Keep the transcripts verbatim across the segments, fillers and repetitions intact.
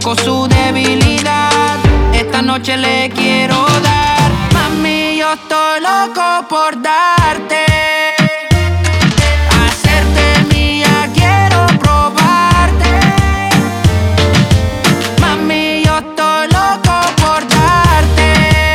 conozco su debilidad. Esta noche le quiero dar. Mami, yo estoy loco por darte. Hacerte mía, quiero probarte. Mami, yo estoy loco por darte.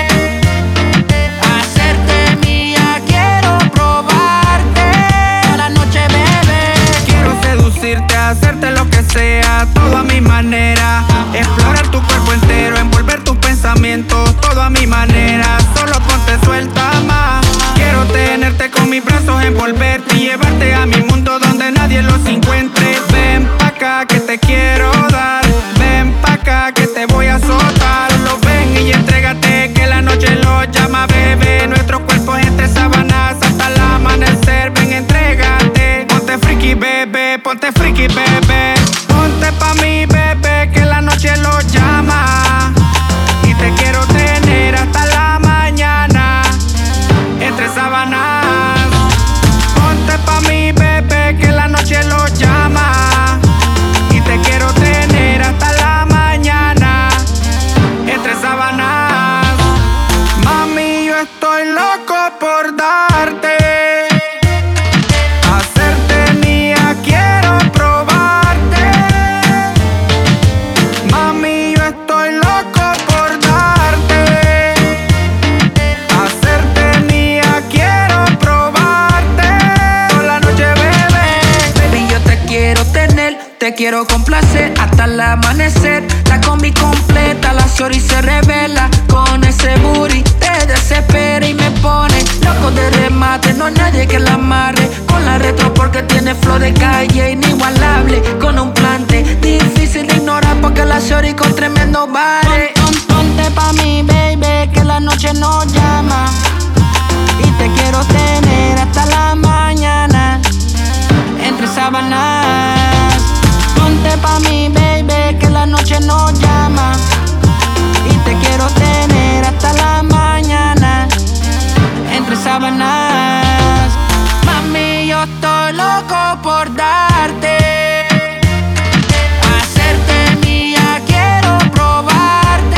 Hacerte mía, quiero probarte. Toda la noche, bebé. Quiero seducirte, hacerte lo que sea, todo a mi manera. Explorar tu cuerpo entero, envolver tus pensamientos, todo a mi manera. Solo ponte suelta más. Quiero tenerte con mis brazos, envolverte y llevarte a mi mundo donde nadie los encuentre. Ven pa' acá que te quiero dar. Ven pa' acá que te voy a soltar. Lo ven y entrégate que la noche lo llama, bebé. Nuestros cuerpos entre sábanas hasta el amanecer. Ven, entrégate. Ponte friki, bebé, ponte friki, bebé. Ponte pa' mí, bebé, que la noche lo llama. Y te quiero tener hasta la mañana entre sábanas. Ponte pa' mí, bebé, que la noche lo llama. Y te quiero tener hasta la mañana entre sábanas. Mami, yo estoy loco por darte. Hacerte mía, quiero probarte. Mami, yo estoy loco por darte. Hacerte mía, quiero probarte. Toda la noche, bebé. Baby, yo te quiero tener, te quiero complacer hasta el amanecer. La combi completa, la shorty se revela con ese booty. Te desespera y me pone loco de remate. No hay nadie que la amarre con la retro porque tiene flow de calle inigualable. Con un plante difícil de ignorar porque la shorty con tremendo baile. Pon, pon, ponte pa' mí, baby, que la noche nos llama. Y te quiero tener hasta la mañana entre sábanas. Ponte pa' mí, baby, que la noche nos llama. Y te quiero tener hasta la mañana entre sábanas. Mami, yo estoy loco por darte. Hacerte mía, quiero probarte.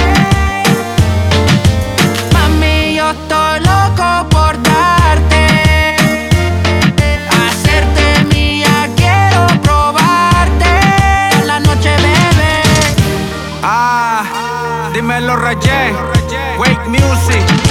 Mami, yo estoy loco por darte. Hacerte mía, quiero probarte. Toda la noche, bebé. Ah, dímelo, Reyes. Wake Music.